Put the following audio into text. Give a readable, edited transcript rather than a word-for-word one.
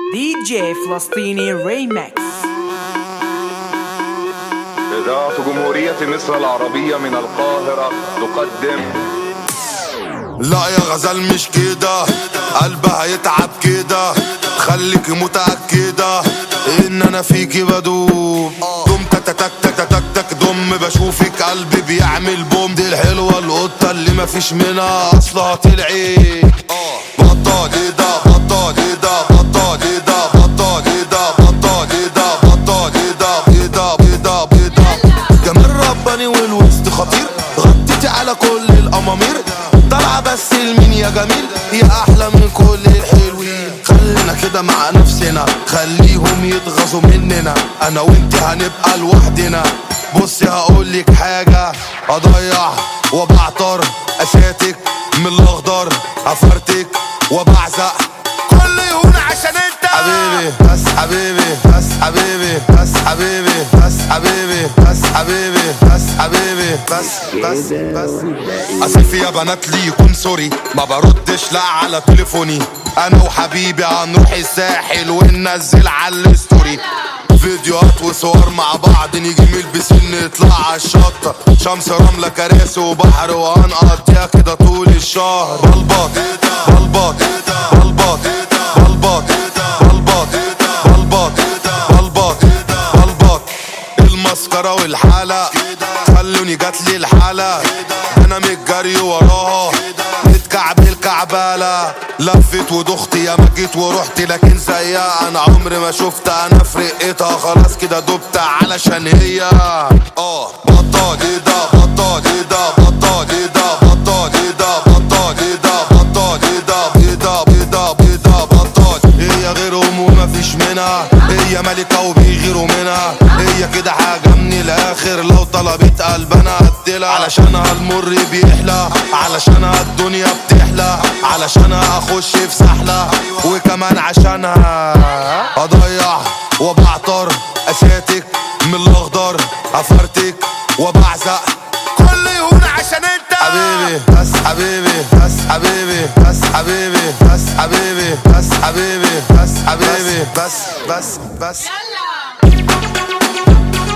دي جي فلسطيني ريمكس. إذاعة جمهورية مصر العربية من القاهرة تقدم. لا يا غزال مش كده، قلبها هيتعب كده، خليكي متأكدة ان انا فيكي بدوب. دم تك تك تك تك تك دم، بشوفك قلبي بيعمل بوم. دي الحلوة القطة اللي مفيش منها اصلها طلعت. بطل ايه ده، بطل ايه ده، بطل ايه ده، بطل ايه ده، بطل ايه ده، بطل ايه ده، ايه ده ايه ده ايه ده. جمال رباني والوسط خطير، غطيتي على كل الامامير. طالعة بس المين يا جميل، يا احلى من كل الحلوين. خلينا كده مع نفسنا، خليهم يتغاظوا مننا، انا وانت هنبقى لوحدنا. بصي هقولك حاجة، اضيع وبعطر اساتك من الاخضر، افرتك وبعزق كل يهون عشان انت حبيبي. بس حبيبي بس حبيبي بس حبيبي بس حبيبي بس حبيبي بس حبيبي بس اسف يا بنات لي يكون سوري، ما بردش لا على تليفوني. انا وحبيبي هنروح الساحل وننزل على الستوري فيديوهات وصور مع بعض، نيجي من البسين نطلع على الشط، شمس رملة كراسي وبحر، وهنقضيها كده طول الشهر. بلبط بلبط بلبط بلبط بلبط بلبط بلبط بلبط. المسكرة والحالة خلوني جاتلي الحالة، انا متجري وراها نتكعب الكعبالة. لفت ودخت يا ما جيت ورحت، لكن زيها انا عمري ما شفت. انا في رقتها خلاص كده دبت علشان هي بطل ايه ده، بطل ايه ده، بطل ايه ده، بطل ايه ده، بطل ايه ده، بطل ايه ده ايه ده ايه ده ايه ده بطل. هي غيرهم ومفيش منها، هي ملكة وبيغيروا منها، هي كده حاجة من الاخر، لو طلبت قلب انا هديلها. علشانها المر بيحلى، علشانها الدنيا بتحلى، علشانها اخش في سحلة، وكمان عشانها اضيع وبعطر اساتك من الاخضر، افرتك وبعزق كل يهون عشان انت حبيبي. بس حبيبي بس حبيبي بس حبيبي بس حبيبي بس حبيبي بس حبيبي بس